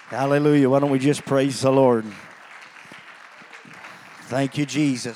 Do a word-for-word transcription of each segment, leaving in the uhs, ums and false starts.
Hallelujah. Why don't we just praise the Lord? Thank you, Jesus.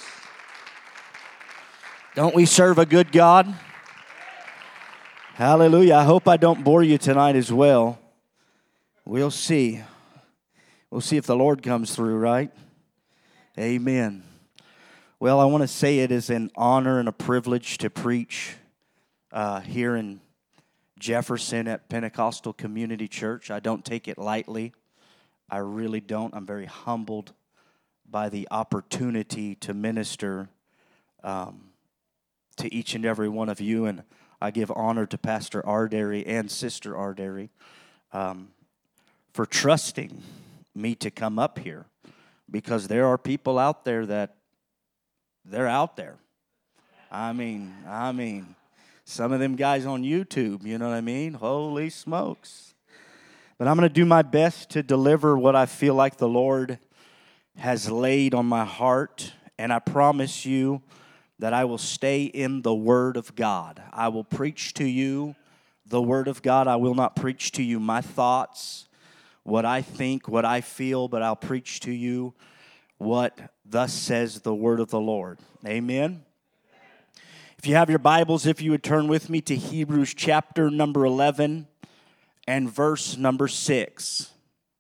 Don't we serve a good God? Hallelujah. I hope I don't bore you tonight as well. We'll see. We'll see if the Lord comes through, right? Amen. Well, I want to say it is an honor and a privilege to preach uh, here in Jefferson at Pentecostal Community Church. I don't take it lightly. I really don't. I'm very humbled by the opportunity to minister um, to each and every one of you. And I give honor to Pastor Ardary and Sister Ardary um, for trusting me to come up here, because there are people out there that they're out there. I mean, I mean, some of them guys on YouTube, you know what I mean? Holy smokes. But I'm going to do my best to deliver what I feel like the Lord has laid on my heart. And I promise you that I will stay in the Word of God. I will preach to you the Word of God. I will not preach to you my thoughts, what I think, what I feel, but I'll preach to you what thus says the Word of the Lord. Amen. If you have your Bibles, if you would turn with me to Hebrews chapter number eleven and verse number six.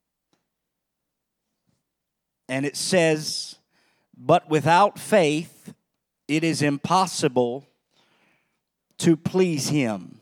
And it says, "But without faith it is impossible to please him.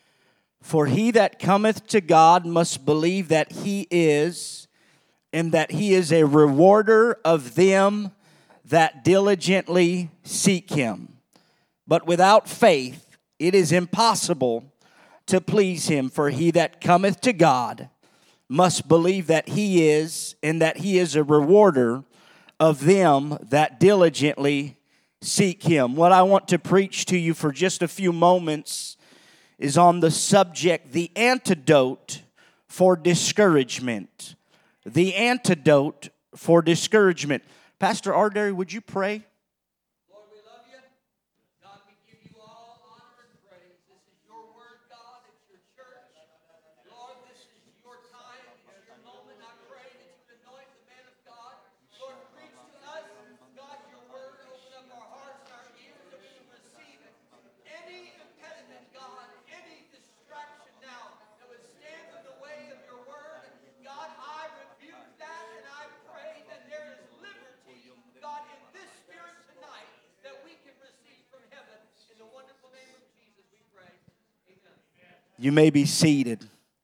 For he that cometh to God must believe that he is, and that he is a rewarder of them that diligently seek him. But without faith it is impossible to please him. For he that cometh to God must believe that he is, and that he is a rewarder of them that diligently seek him." What I want to preach to you for just a few moments is on the subject, the antidote for discouragement. The antidote for discouragement. Pastor Ardary, would you pray? Lord, we love you. God, we give you all honor and praise. This is your word, God. It's your church. Lord, this is your time. It's your moment. I pray that you would anoint the man of God. Lord, preach to us. God, your word. Open up our hearts and our ears that we would receive it. Any impediment, God, any distraction now that would stand in the way of your word, God, I rebuke that, and I pray that there is liberty, God, in this spirit tonight that we can receive from heaven. In the wonderful name of Jesus we pray. Amen. You may be seated.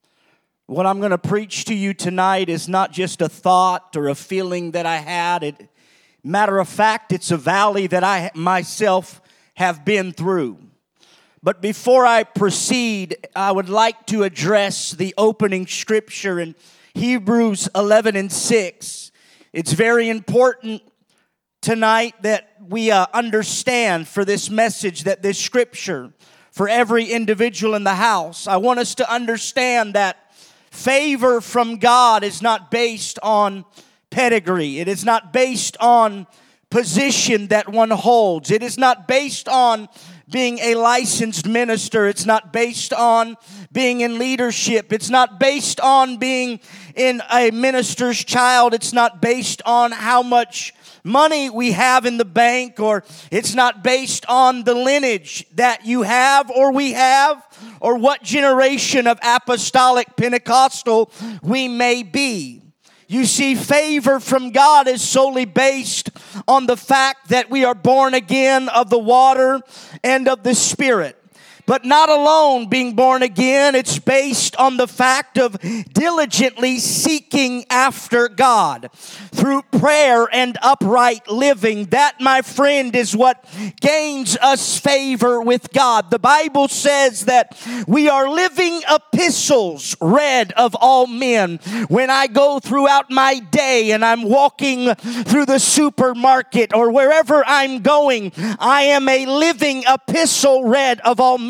What I'm going to preach to you tonight is not just a thought or a feeling that I had. It, matter of fact, it's a valley that I myself have been through. But before I proceed, I would like to address the opening scripture in Hebrews eleven and six. It's very important tonight that we uh, understand for this message, that this scripture, for every individual in the house, I want us to understand that favor from God is not based on pedigree. It is not based on position that one holds. It is not based on being a licensed minister. It's not based on being in leadership. It's not based on being in a minister's child. It's not based on how much money we have in the bank, or it's not based on the lineage that you have or we have, or what generation of apostolic Pentecostal we may be. You see, favor from God is solely based on the fact that we are born again of the water and of the Spirit. But not alone being born again, it's based on the fact of diligently seeking after God through prayer and upright living. That, my friend, is what gains us favor with God. The Bible says that we are living epistles read of all men. When I go throughout my day and I'm walking through the supermarket or wherever I'm going, I am a living epistle read of all men.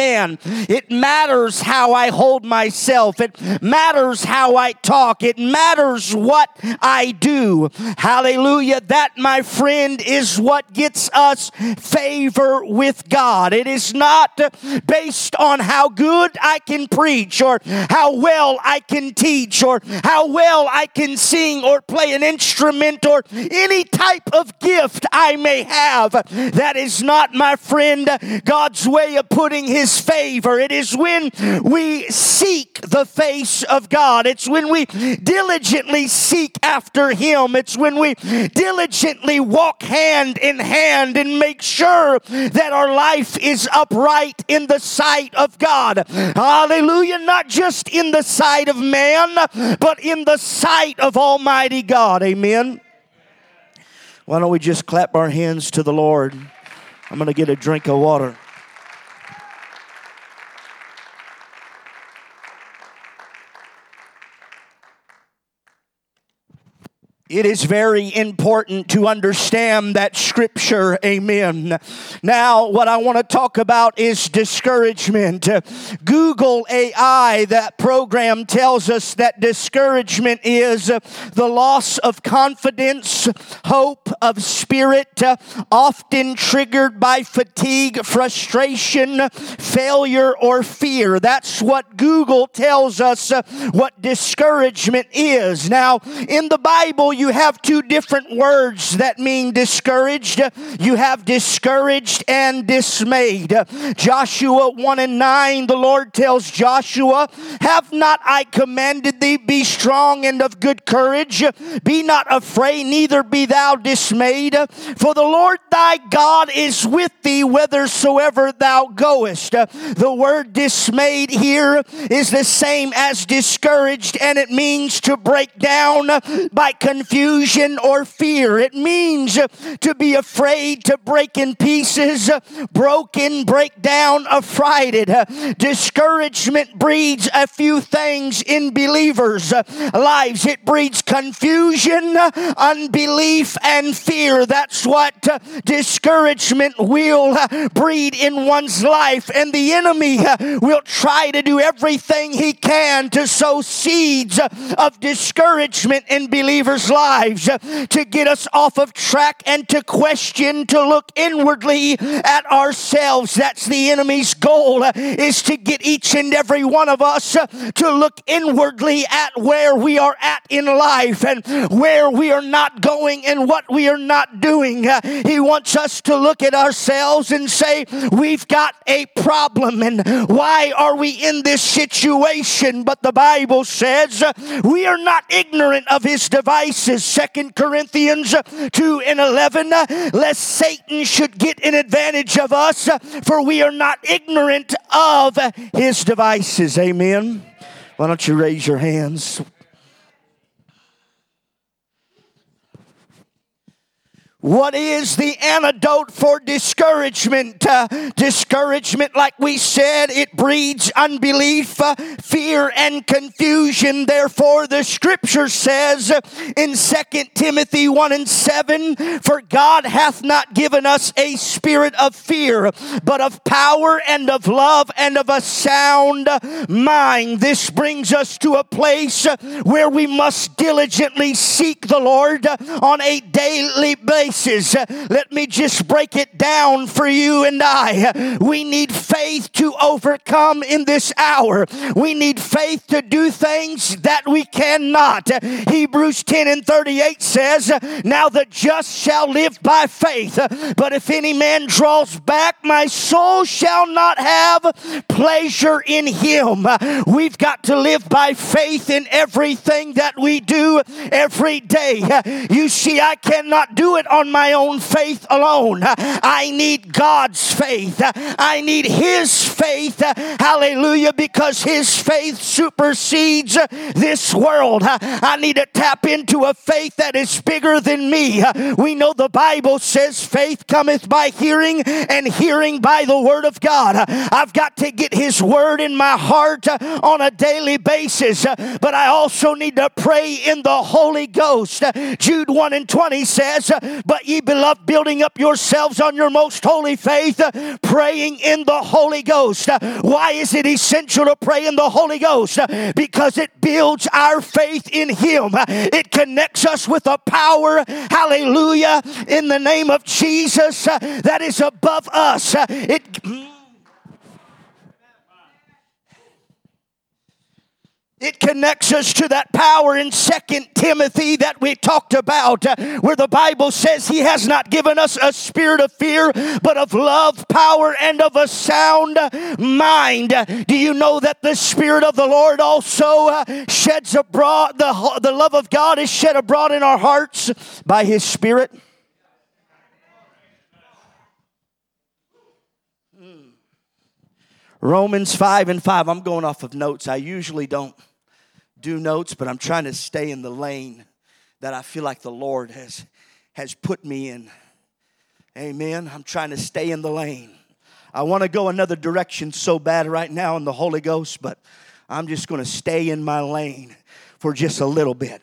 Amen. It matters how I hold myself. It matters how I talk. It matters what I do. Hallelujah. That, my friend, is what gets us favor with God. It is not based on how good I can preach or how well I can teach or how well I can sing or play an instrument or any type of gift I may have. That is not, my friend, God's way of putting His favor. It is when we seek the face of God. It's when we diligently seek after Him. It's when we diligently walk hand in hand and make sure that our life is upright in the sight of God. Hallelujah. Not just in the sight of man, but in the sight of Almighty God. Amen. Why don't we just clap our hands to the Lord? I'm going to get a drink of water. It is very important to understand that scripture, amen. Now, what I want to talk about is discouragement. Google A I, that program, tells us that discouragement is the loss of confidence, hope of spirit, often triggered by fatigue, frustration, failure, or fear. That's what Google tells us what discouragement is. Now, in the Bible, you have two different words that mean discouraged. You have discouraged and dismayed. Joshua one and nine, the Lord tells Joshua, "Have not I commanded thee, be strong and of good courage? Be not afraid, neither be thou dismayed. For the Lord thy God is with thee whithersoever thou goest." The word dismayed here is the same as discouraged, and it means to break down by confusion or fear. It means to be afraid, to break in pieces, broken, break down, affrighted. Discouragement breeds a few things in believers' lives. It breeds confusion, unbelief, and fear. That's what discouragement will breed in one's life. And the enemy will try to do everything he can to sow seeds of discouragement in believers' lives. Lives, to get us off of track and to question, to look inwardly at ourselves. That's the enemy's goal, is to get each and every one of us to look inwardly at where we are at in life and where we are not going and what we are not doing. He wants us to look at ourselves and say, we've got a problem, and why are we in this situation? But the Bible says we are not ignorant of his devices. Second Corinthians two and eleven, lest Satan should get an advantage of us, for we are not ignorant of his devices. Amen. Why don't you raise your hands? What is the antidote for discouragement? Uh, discouragement, like we said, it breeds unbelief, uh, fear, and confusion. Therefore, the scripture says in Second Timothy one and seven, "For God hath not given us a spirit of fear, but of power and of love and of a sound mind." This brings us to a place where we must diligently seek the Lord on a daily basis. Let me just break it down for you and I. We need faith to overcome in this hour. We need faith to do things that we cannot. Hebrews ten and thirty-eight says, "Now the just shall live by faith. But if any man draws back, my soul shall not have pleasure in him." We've got to live by faith in everything that we do every day. You see, I cannot do it on my own faith alone. I need God's faith. I need His faith. Hallelujah, because His faith supersedes this world. I need to tap into a faith that is bigger than me. We know the Bible says faith cometh by hearing, and hearing by the word of God. I've got to get His word in my heart on a daily basis, but I also need to pray in the Holy Ghost. Jude one and twenty says, "But But ye beloved, building up yourselves on your most holy faith, uh, praying in the Holy Ghost. Uh, Why is it essential to pray in the Holy Ghost? Uh, Because it builds our faith in Him. Uh, It connects us with a power, hallelujah, in the name of Jesus, uh, that is above us. Uh, It It connects us to that power in Second Timothy that we talked about, uh, where the Bible says He has not given us a spirit of fear, but of love, power, and of a sound mind. Uh, Do you know that the Spirit of the Lord also uh, sheds abroad, the, the love of God is shed abroad in our hearts by His Spirit? Romans five and five. I'm going off of notes. I usually don't do notes, but I'm trying to stay in the lane that I feel like the Lord has, has put me in. Amen. I'm trying to stay in the lane. I want to go another direction so bad right now in the Holy Ghost, but I'm just going to stay in my lane for just a little bit.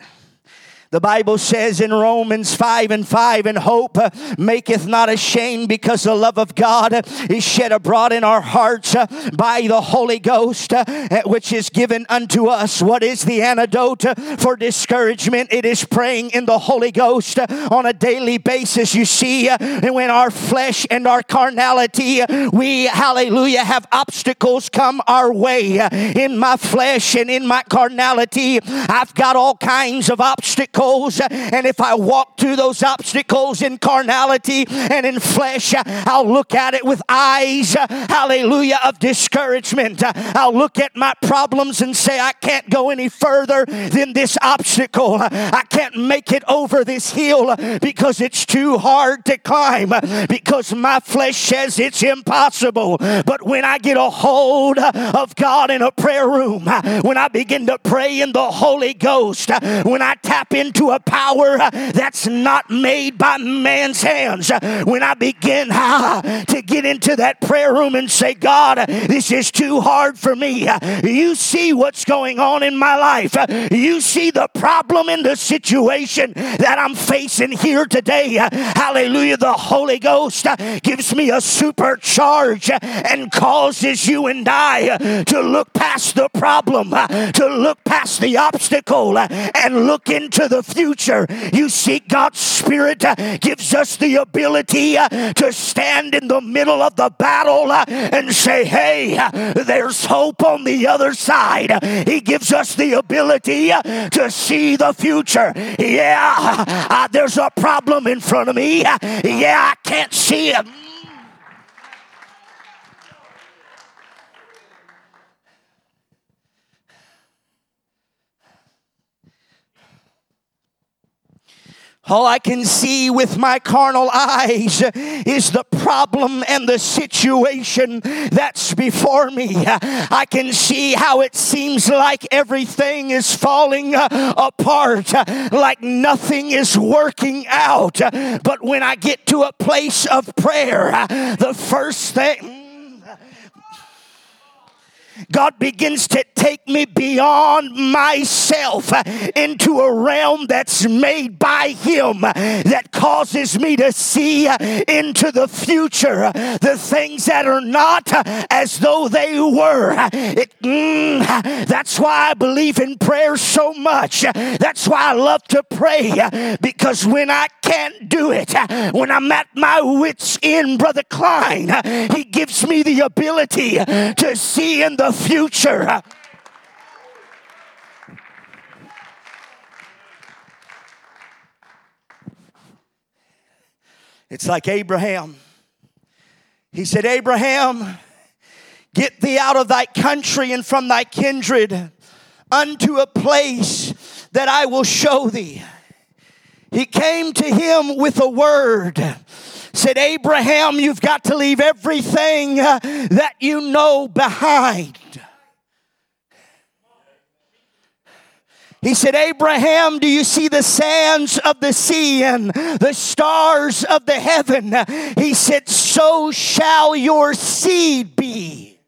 The Bible says in Romans five and five, and hope uh, maketh not ashamed, because the love of God uh, is shed abroad in our hearts uh, by the Holy Ghost, uh, which is given unto us. What is the antidote uh, for discouragement? It is praying in the Holy Ghost uh, on a daily basis. You see, uh, when our flesh and our carnality, uh, we, hallelujah, have obstacles come our way. Uh, in my flesh and in my carnality, I've got all kinds of obstacles. And if I walk through those obstacles in carnality and in flesh, I'll look at it with eyes, hallelujah, of discouragement. I'll look at my problems and say, I can't go any further than this obstacle. I can't make it over this hill because it's too hard to climb, because my flesh says it's impossible. But when I get a hold of God in a prayer room, when I begin to pray in the Holy Ghost, when I tap into a power that's not made by man's hands, when I begin uh, to get into that prayer room and say, God, this is too hard for me. You see what's going on in my life. You see the problem in the situation that I'm facing here today. Hallelujah. The Holy Ghost gives me a supercharge and causes you and I to look past the problem, to look past the obstacle, and look into the future. You see, God's Spirit uh, gives us the ability uh, to stand in the middle of the battle uh, and say, hey, uh, there's hope on the other side. Uh, he gives us the ability uh, to see the future. Yeah, uh, there's a problem in front of me. Uh, yeah, I can't see it. All I can see with my carnal eyes is the problem and the situation that's before me. I can see how it seems like everything is falling apart, like nothing is working out. But when I get to a place of prayer, the first thing, God begins to take me beyond myself into a realm that's made by Him, that causes me to see into the future, the things that are not as though they were. It, mm, that's why I believe in prayer so much. That's why I love to pray, because when I can't do it, when I'm at my wit's end, Brother Klein, he gives me the ability to see in the future. It's like Abraham. He said, Abraham, get thee out of thy country and from thy kindred unto a place that I will show thee. He came to him with a word. Said, Abraham, you've got to leave everything uh, that you know behind. He said, Abraham, do you see the sands of the sea and the stars of the heaven? He said, so shall your seed be.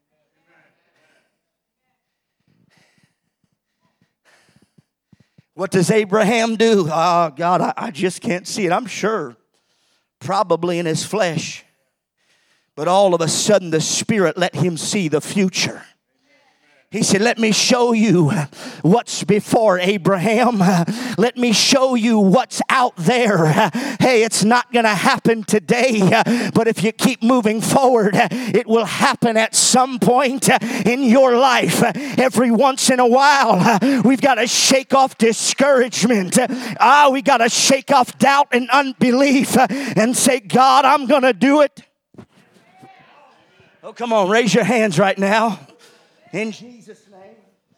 What does Abraham do? Oh, God, I, I just can't see it. I'm sure. probably in his flesh. But all of a sudden the Spirit let him see the future. He said, let me show you what's before Abraham. Let me show you what's out there. Hey, it's not going to happen today, but if you keep moving forward, it will happen at some point in your life. Every once in a while, we've got to shake off discouragement. Ah, we got to shake off doubt and unbelief and say, God, I'm going to do it. Oh, come on, raise your hands right now. In Jesus' name.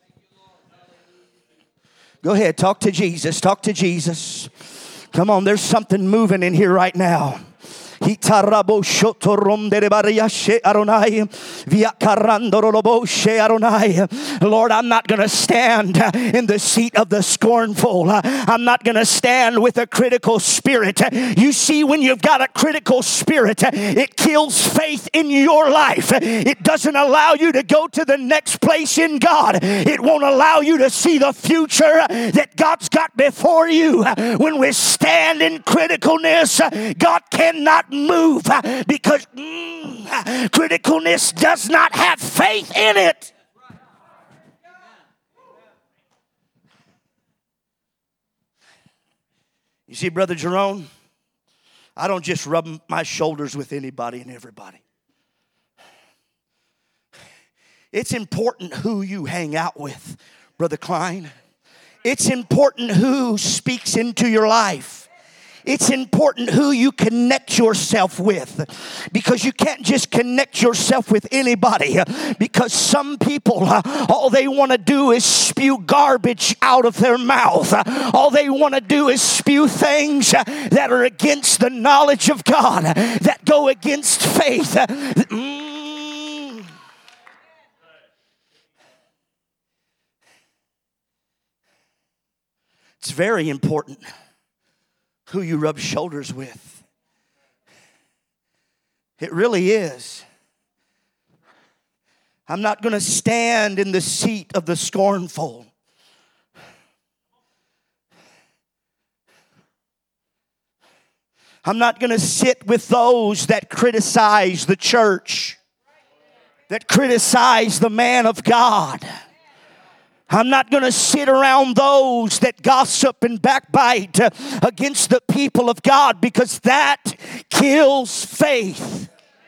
Go ahead, talk to Jesus. Talk to Jesus. Come on, there's something moving in here right now. Lord, I'm not going to stand in the seat of the scornful. I'm not going to stand with a critical spirit. You see, when you've got a critical spirit, it kills faith in your life. It doesn't allow you to go to the next place in God. It won't allow you to see the future that God's got before you. When we stand in criticalness, God cannot move because mm, criticalness does not have faith in it. You see, Brother Jerome, I don't just rub my shoulders with anybody and everybody. It's important who you hang out with, Brother Klein. It's important who speaks into your life. It's important who you connect yourself with, because you can't just connect yourself with anybody, because some people, all they want to do is spew garbage out of their mouth. All they want to do is spew things that are against the knowledge of God, that go against faith. Mm. It's very important who you rub shoulders with. It really is. I'm not going to stand in the seat of the scornful. I'm not going to sit with those that criticize the church, that criticize the man of God. I'm not going to sit around those that gossip and backbite against the people of God, because that kills faith.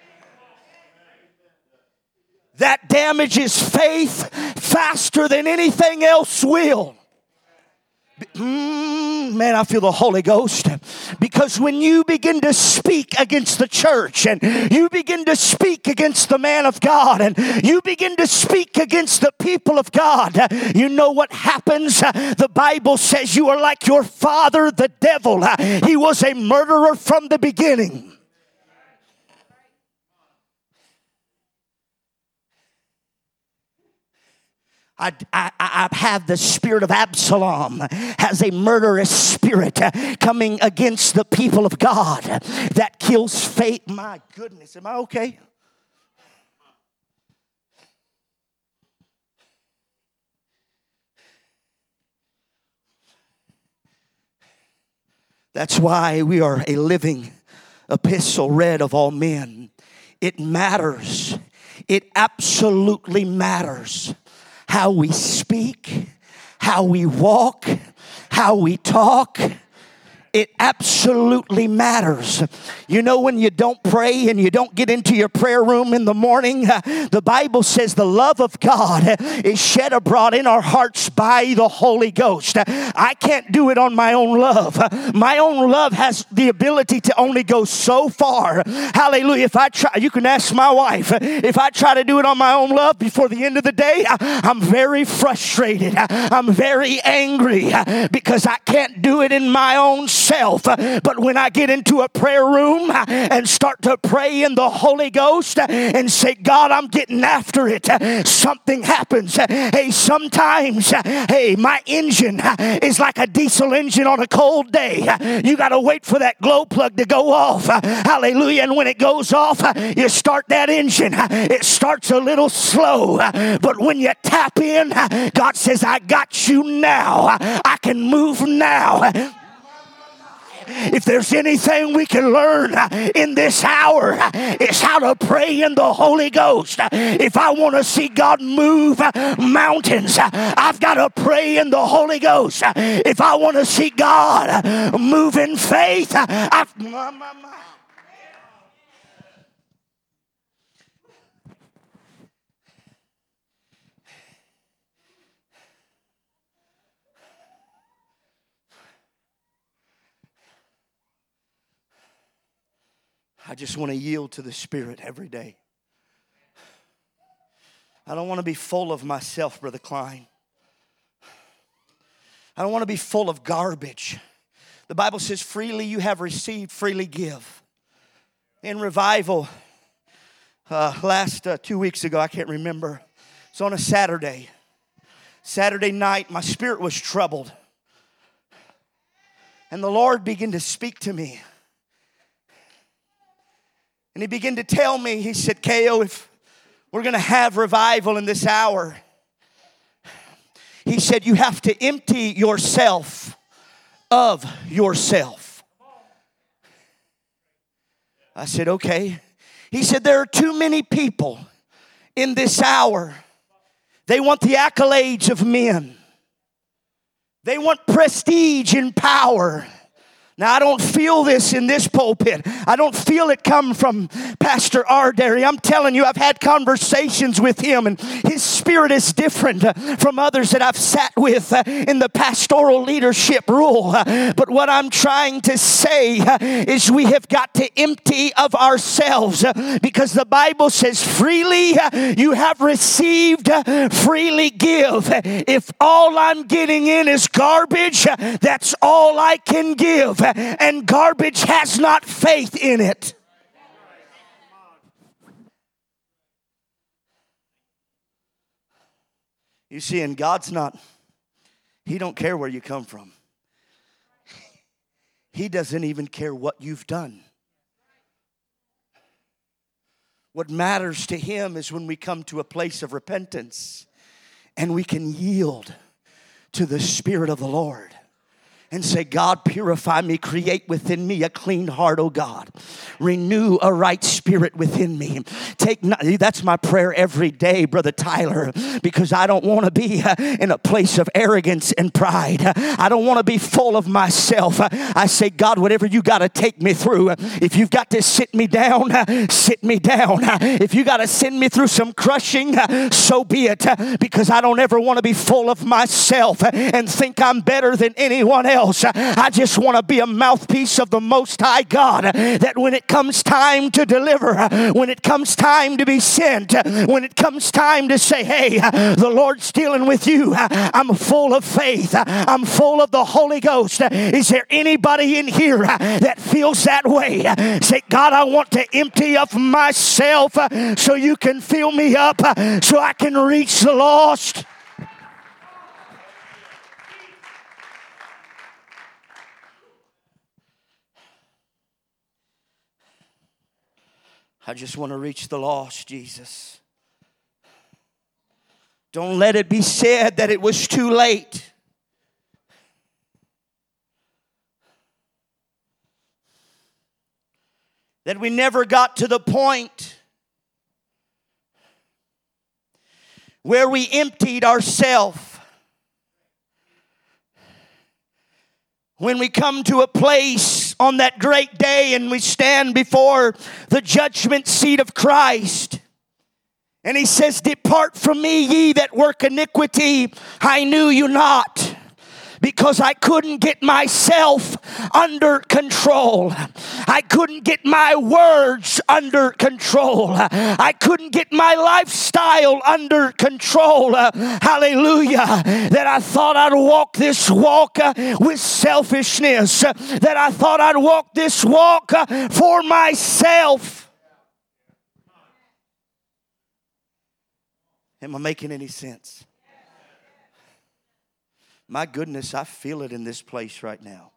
That damages faith faster than anything else will. Mm, man, I feel the Holy Ghost. Because when you begin to speak against the church, and you begin to speak against the man of God, and you begin to speak against the people of God, you know what happens? The Bible says you are like your father, the devil. He was a murderer from the beginning. I, I, I have the spirit of Absalom, has a murderous spirit coming against the people of God that kills faith. My goodness, am I okay? That's why we are a living epistle read of all men. It matters. It absolutely matters. How we speak, how we walk, how we talk. It absolutely matters. You know, when you don't pray and you don't get into your prayer room in the morning, uh, the Bible says the love of God is shed abroad in our hearts by the Holy Ghost. I can't do it on my own love. My own love has the ability to only go so far. Hallelujah. If I try, you can ask my wife, if I try to do it on my own love before the end of the day, I, I'm very frustrated. I, I'm very angry because I can't do it in my own self. But when I get into a prayer room and start to pray in the Holy Ghost and say, God, I'm getting after it, something happens. Hey, sometimes, hey, my engine is like a diesel engine on a cold day. You got to wait for that glow plug to go off. Hallelujah. And when it goes off, you start that engine. It starts a little slow. But when you tap in, God says, I got you now. I can move now. If there's anything we can learn in this hour, it's how to pray in the Holy Ghost. If I want to see God move mountains, I've got to pray in the Holy Ghost. If I want to see God move in faith, I've... I just want to yield to the Spirit every day. I don't want to be full of myself, Brother Klein. I don't want to be full of garbage. The Bible says, freely you have received, freely give. In revival, uh, last uh, two weeks ago, I can't remember. It's on a Saturday. Saturday night, my spirit was troubled. And the Lord began to speak to me. And he began to tell me, he said, K O, if we're going to have revival in this hour, he said, you have to empty yourself of yourself. I said, okay. He said, there are too many people in this hour. They want the accolades of men. They want prestige and power. Now, I don't feel this in this pulpit. I don't feel it come from Pastor Ardary. I'm telling you, I've had conversations with him, and his spirit is different from others that I've sat with in the pastoral leadership role. But what I'm trying to say is we have got to empty of ourselves, because the Bible says, freely you have received, freely give. If all I'm getting in is garbage, that's all I can give. And garbage has not faith in it. You see, and God's not, He don't care where you come from. He doesn't even care what you've done. What matters to Him is when we come to a place of repentance and we can yield to the Spirit of the Lord. And say, God, purify me, create within me a clean heart, oh God. Renew a right spirit within me. Take not, that's my prayer every day, Brother Tyler, because I don't want to be in a place of arrogance and pride. I don't want to be full of myself. I say, God, whatever you got to take me through, if you've got to sit me down, sit me down. If you got to send me through some crushing, so be it, because I don't ever want to be full of myself and think I'm better than anyone else. I just want to be a mouthpiece of the Most High God, that when it comes time to deliver, when it comes time to be sent, when it comes time to say, hey, the Lord's dealing with you, I'm full of faith, I'm full of the Holy Ghost. Is there anybody in here that feels that way? Say, God, I want to empty of myself so you can fill me up, so I can reach the lost. I just want to reach the lost, Jesus. Don't let it be said that it was too late. That we never got to the point where we emptied ourselves. When we come to a place on that great day and we stand before the judgment seat of Christ, and He says, depart from me, ye that work iniquity, I knew you not. Because I couldn't get myself under control. I couldn't get my words under control. I couldn't get my lifestyle under control. Uh, hallelujah. That I thought I'd walk this walk uh, with selfishness. Uh, that I thought I'd walk this walk uh, for myself. Am I making any sense? My goodness, I feel it in this place right now.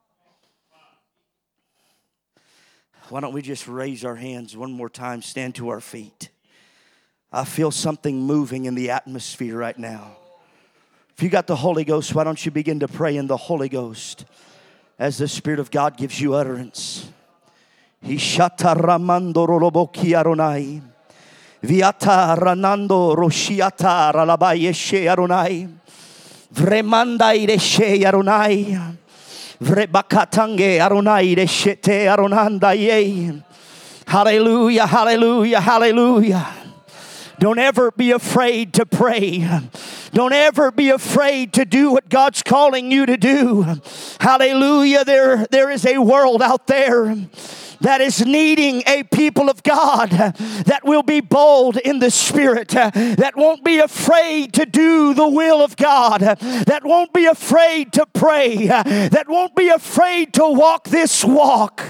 Why don't we just raise our hands one more time, stand to our feet. I feel something moving in the atmosphere right now. If you got the Holy Ghost, why don't you begin to pray in the Holy Ghost? as the Spirit of God gives you utterance. Ishata ramando roloboki aronai. Viata ranando roshiata ralabayeshe aronai. Vremanda ireshe aronai. Vrebakatange aronai ireshete aronanda ye. Hallelujah, hallelujah, hallelujah. Don't ever be afraid to pray. Don't ever be afraid to do what God's calling you to do. Hallelujah. There, there is a world out there that is needing a people of God that will be bold in the Spirit, that won't be afraid to do the will of God, that won't be afraid to pray, that won't be afraid to walk this walk.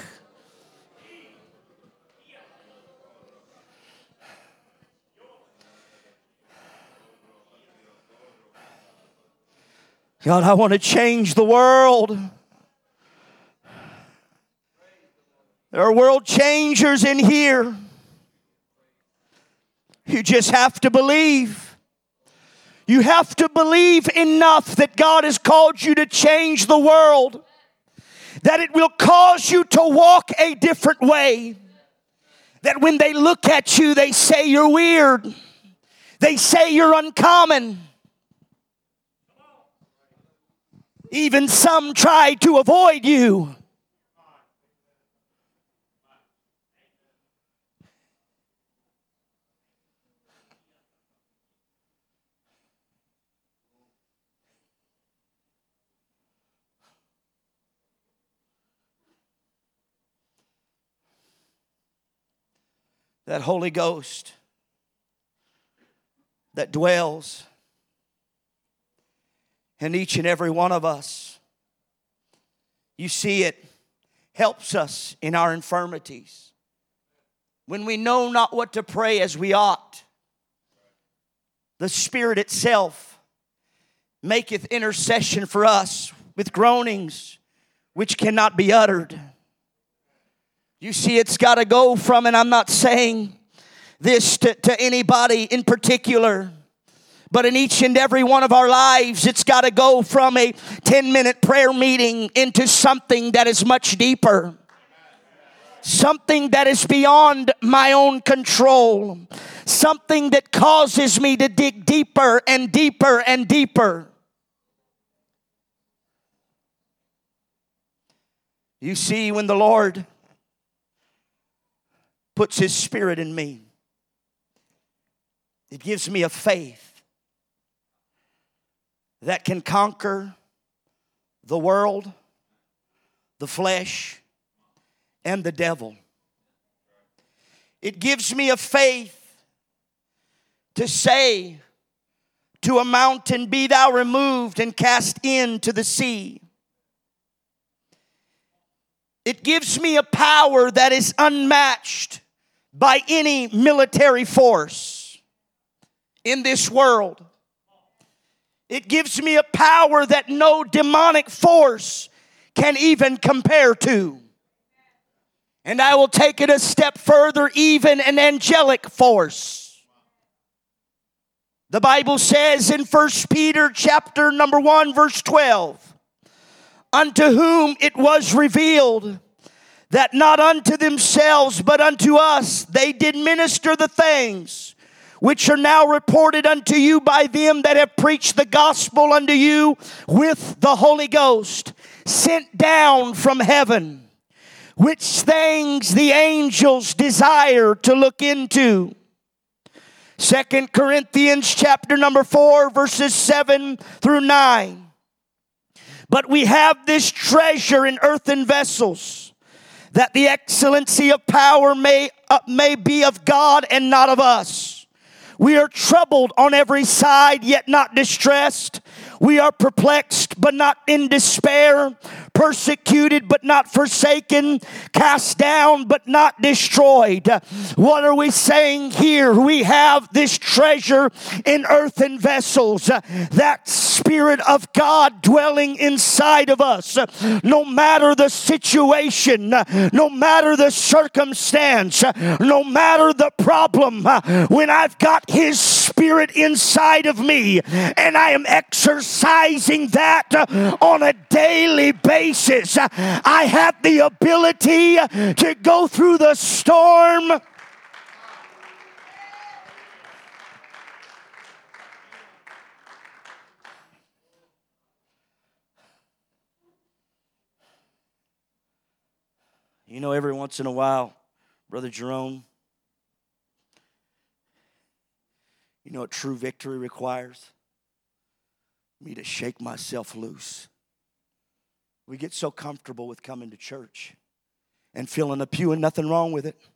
God, I want to change the world. There are world changers in here. You just have to believe. You have to believe enough that God has called you to change the world, that it will cause you to walk a different way. That when they look at you, they say you're weird. They say you're uncommon. Even some try to avoid you. That Holy Ghost that dwells in each and every one of us. You see, it helps us in our infirmities. When we know not what to pray as we ought, the Spirit itself maketh intercession for us with groanings which cannot be uttered. You see, it's got to go from, and I'm not saying this to, to anybody in particular, but in each and every one of our lives, it's got to go from a ten-minute prayer meeting into something that is much deeper. Something that is beyond my own control. Something that causes me to dig deeper and deeper and deeper. You see, when the Lord puts His Spirit in me, it gives me a faith that can conquer the world, the flesh, and the devil. It gives me a faith to say to a mountain, be thou removed and cast into the sea. It gives me a power that is unmatched by any military force in this world. It gives me a power that no demonic force can even compare to. And I will take it a step further, even an angelic force. The Bible says in First Peter chapter number one, verse twelve, unto whom it was revealed that not unto themselves, but unto us they did minister the things which are now reported unto you by them that have preached the gospel unto you with the Holy Ghost, sent down from heaven, which things the angels desire to look into. Second Corinthians chapter number four, verses seven through nine. But we have this treasure in earthen vessels, that the excellency of power may, uh, may be of God and not of us. We are troubled on every side, yet not distressed. We are perplexed, but not in despair. Persecuted, but not forsaken. Cast down, but not destroyed. What are we saying here? We have this treasure in earthen vessels. That Spirit of God dwelling inside of us. No matter the situation, no matter the circumstance, no matter the problem, when I've got His Spirit Spirit inside of me, and I am exercising that on a daily basis. I have the ability to go through the storm. You know, every once in a while, Brother Jerome, you know what true victory requires? Me to shake myself loose. We get so comfortable with coming to church and filling a pew, and nothing wrong with it.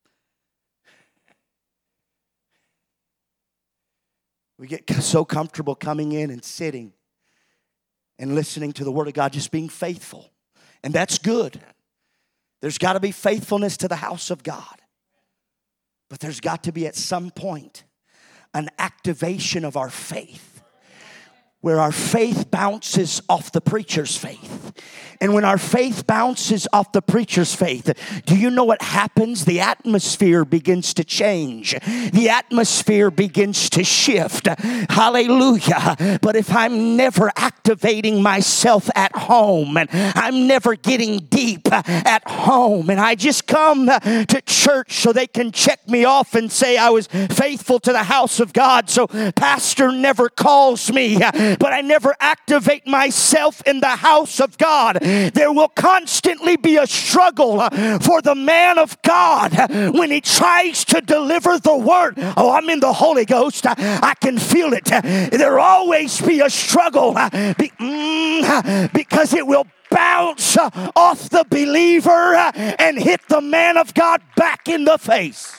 We get so comfortable coming in and sitting and listening to the Word of God, just being faithful. And that's good. There's got to be faithfulness to the house of God. But there's got to be at some point an activation of our faith, where our faith bounces off the preacher's faith. And when our faith bounces off the preacher's faith, do you know what happens? The atmosphere begins to change. The atmosphere begins to shift. Hallelujah. But if I'm never activating myself at home, and I'm never getting deep at home, and I just come to church so they can check me off and say I was faithful to the house of God, so pastor never calls me, but I never activate myself in the house of God, there will constantly be a struggle for the man of God when he tries to deliver the word. Oh, I'm in the Holy Ghost. I can feel it. There will always be a struggle because it will bounce off the believer and hit the man of God back in the face.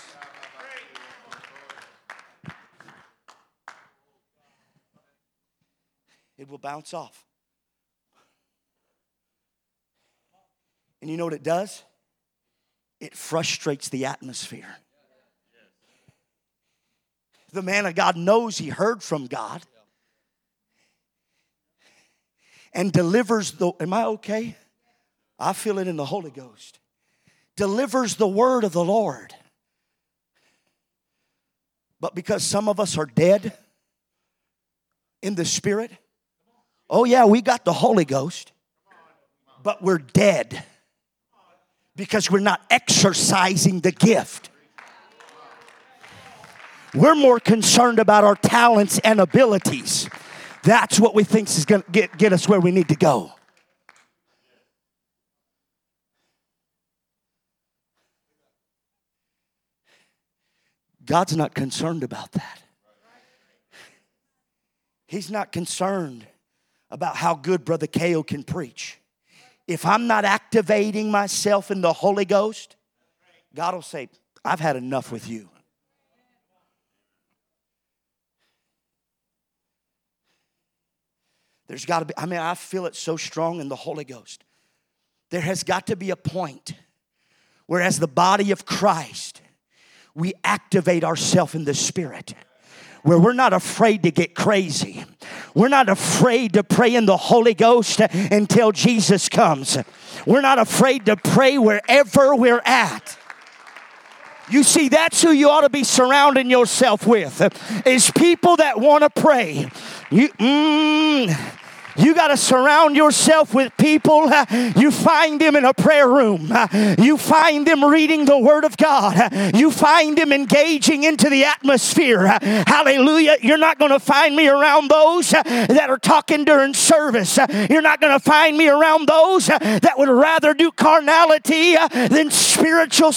It will bounce off. And you know what it does? It frustrates the atmosphere. The man of God knows he heard from God and delivers the, am I okay? I feel it in the Holy Ghost. Delivers the word of the Lord. But because some of us are dead in the spirit, oh yeah, we got the Holy Ghost, but we're dead because we're not exercising the gift. We're more concerned about our talents and abilities. That's what we think is going to get, get us where we need to go. God's not concerned about that. He's not concerned about how good Brother K O can preach. If I'm not activating myself in the Holy Ghost, God will say, I've had enough with you. There's got to be, I mean, I feel it so strong in the Holy Ghost. There has got to be a point where as the body of Christ, we activate ourselves in the Spirit, where we're not afraid to get crazy. We're not afraid to pray in the Holy Ghost until Jesus comes. We're not afraid to pray wherever we're at. You see, that's who you ought to be surrounding yourself with, is people that want to pray. You, mm, you got to surround yourself with people. You find them in a prayer room. You find them reading the Word of God. You find them engaging into the atmosphere. Hallelujah. You're not going to find me around those that are talking during service. You're not going to find me around those that would rather do carnality than spiritual.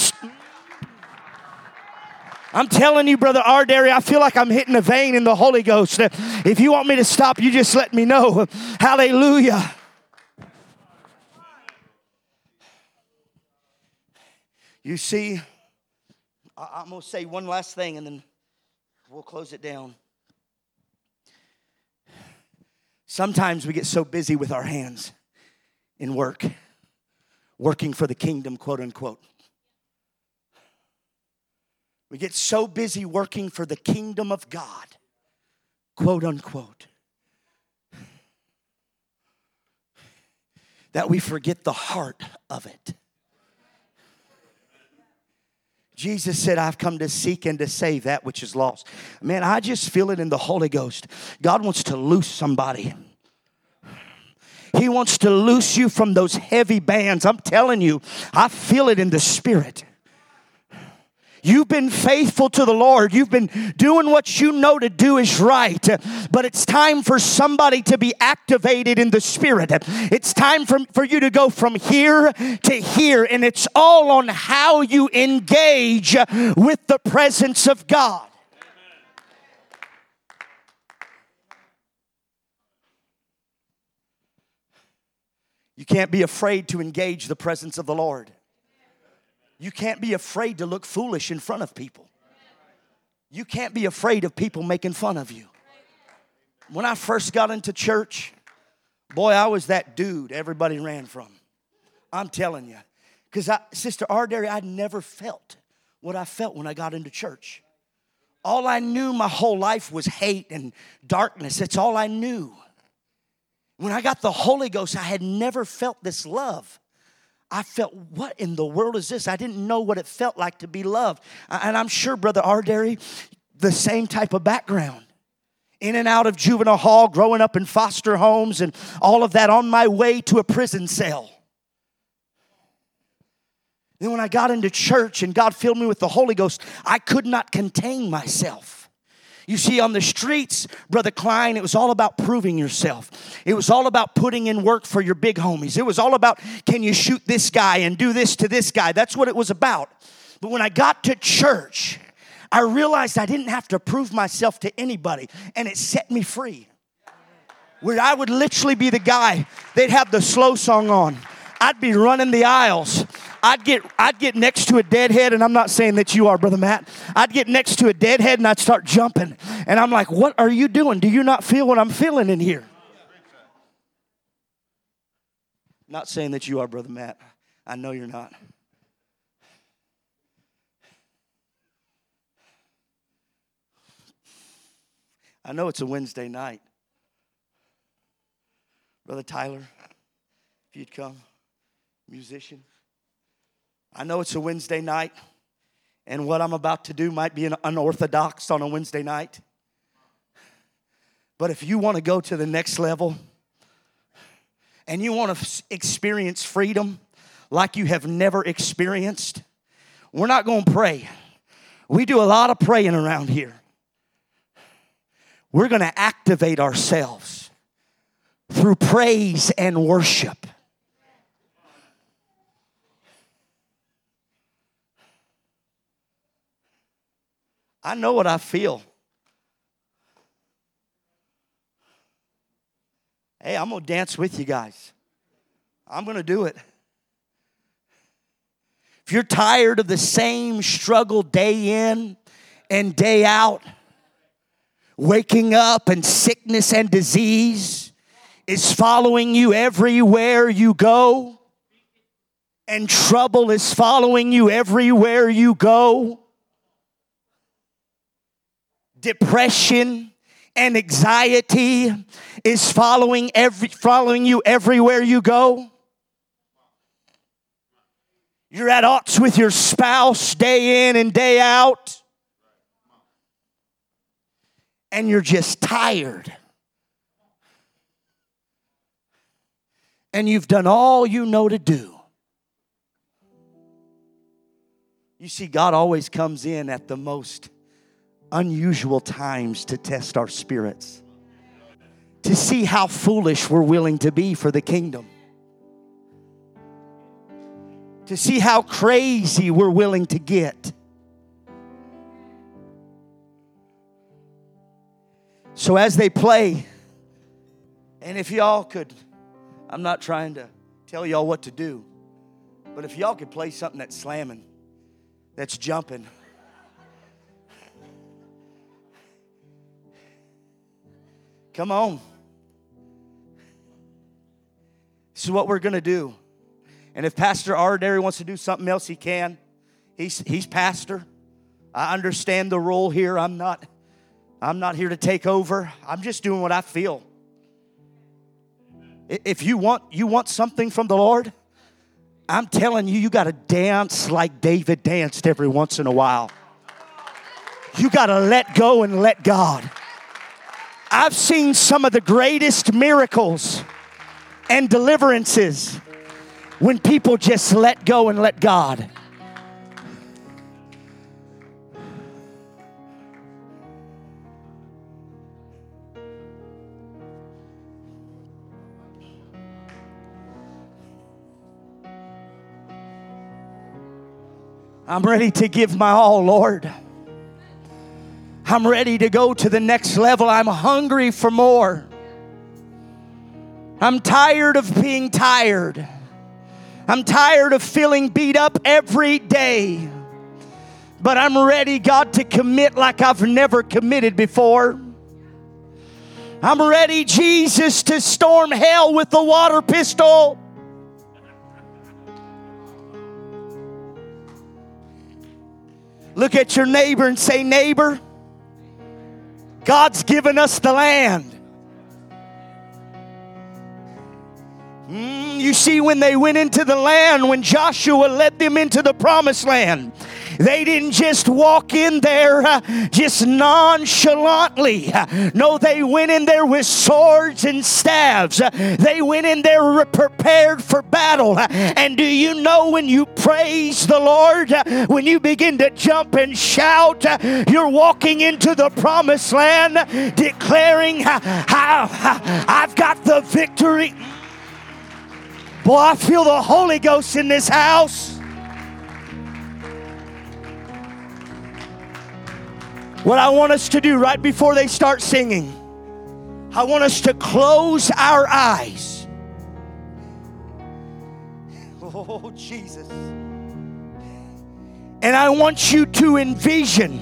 I'm telling you, Brother Ardary, I feel like I'm hitting a vein in the Holy Ghost. If you want me to stop, you just let me know. Hallelujah. You see, I'm going to say one last thing and then we'll close it down. Sometimes we get so busy with our hands in work, working for the kingdom, quote unquote. We get so busy working for the kingdom of God, quote unquote, that we forget the heart of it. Jesus said, I've come to seek and to save that which is lost. Man, I just feel it in the Holy Ghost. God wants to loose somebody. He wants to loose you from those heavy bands. I'm telling you, I feel it in the Spirit. You've been faithful to the Lord. You've been doing what you know to do is right. But it's time for somebody to be activated in the Spirit. It's time for, for you to go from here to here. And it's all on how you engage with the presence of God. You can't be afraid to engage the presence of the Lord. You can't be afraid to look foolish in front of people. You can't be afraid of people making fun of you. When I first got into church, boy, I was that dude everybody ran from. I'm telling you. Because Sister Ardary, I never felt what I felt when I got into church. All I knew my whole life was hate and darkness. That's all I knew. When I got the Holy Ghost, I had never felt this love. I felt, what in the world is this? I didn't know what it felt like to be loved. And I'm sure, Brother Ardary, the same type of background. In and out of juvenile hall, growing up in foster homes and all of that, on my way to a prison cell. Then when I got into church and God filled me with the Holy Ghost, I could not contain myself. You see, on the streets, Brother Klein, it was all about proving yourself. It was all about putting in work for your big homies. It was all about, can you shoot this guy and do this to this guy? That's what it was about. But when I got to church, I realized I didn't have to prove myself to anybody, and it set me free. Where I would literally be the guy, they'd have the slow song on. I'd be running the aisles. I'd get I'd get next to a deadhead, and I'm not saying that you are, Brother Matt. I'd get next to a deadhead, and I'd start jumping. And I'm like, what are you doing? Do you not feel what I'm feeling in here? Not saying that you are, Brother Matt. I know you're not. I know it's a Wednesday night. Brother Tyler, if you'd come, musician. I know it's a Wednesday night, and what I'm about to do might be an unorthodox on a Wednesday night. But if you want to go to the next level, and you want to experience freedom like you have never experienced, we're not going to pray. We do a lot of praying around here. We're going to activate ourselves through praise and worship. I know what I feel. Hey, I'm going to dance with you guys. I'm going to do it. If you're tired of the same struggle day in and day out, waking up and sickness and disease is following you everywhere you go, and trouble is following you everywhere you go, depression and anxiety is following every following you everywhere you go. You're at odds with your spouse day in and day out, and you're just tired. And you've done all you know to do. You see, God always comes in at the most unusual times to test our spirits, to see how foolish we're willing to be for the kingdom, to see how crazy we're willing to get. So as they play, and if y'all could, I'm not trying to tell y'all what to do, but if y'all could play something that's slamming, that's jumping. Come on. This is what we're going to do. And if Pastor Ardary wants to do something else, he can. He's, he's pastor. I understand the role here. I'm not, I'm not here to take over. I'm just doing what I feel. If you want, you want something from the Lord, I'm telling you, you got to dance like David danced every once in a while. You got to let go and let God. I've seen some of the greatest miracles and deliverances when people just let go and let God. I'm ready to give my all, Lord. I'm ready to go to the next level. I'm hungry for more. I'm tired of being tired. I'm tired of feeling beat up every day. But I'm ready, God, to commit like I've never committed before. I'm ready, Jesus, to storm hell with the water pistol. Look at your neighbor and say, neighbor, God's given us the land. Mm, you see, when they went into the land, when Joshua led them into the promised land, they didn't just walk in there uh, just nonchalantly. No, they went in there with swords and staves. They went in there prepared for battle. And do you know, when you praise the Lord, when you begin to jump and shout, you're walking into the promised land declaring, how I've got the victory. Boy, I feel the Holy Ghost in this house. What I want us to do right before they start singing, I want us to close our eyes. Oh, Jesus. And I want you to envision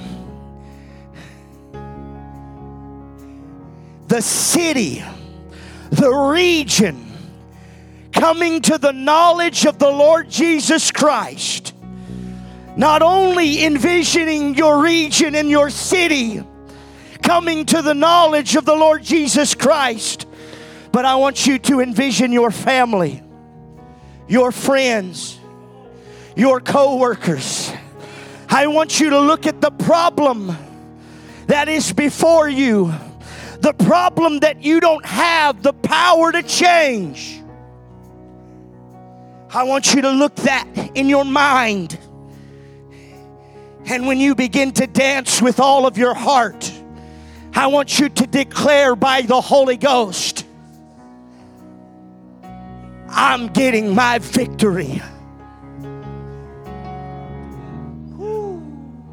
the city, the region, coming to the knowledge of the Lord Jesus Christ. Not only envisioning your region and your city coming to the knowledge of the Lord Jesus Christ, but I want you to envision your family, your friends, your co-workers. I want you to look at the problem that is before you, the problem that you don't have the power to change. I want you to look that in your mind. And when you begin to dance with all of your heart, I want you to declare by the Holy Ghost, I'm getting my victory. Woo.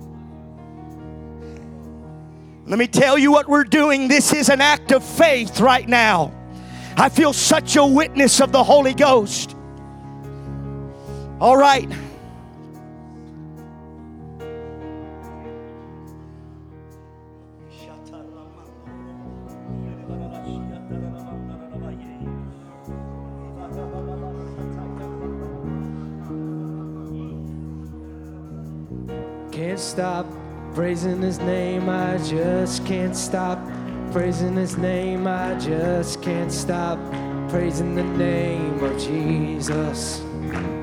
Let me tell you what we're doing. This is an act of faith right now. I feel such a witness of the Holy Ghost. All right. Can't stop praising His name, I just can't stop praising His name, I just can't stop praising the name of Jesus.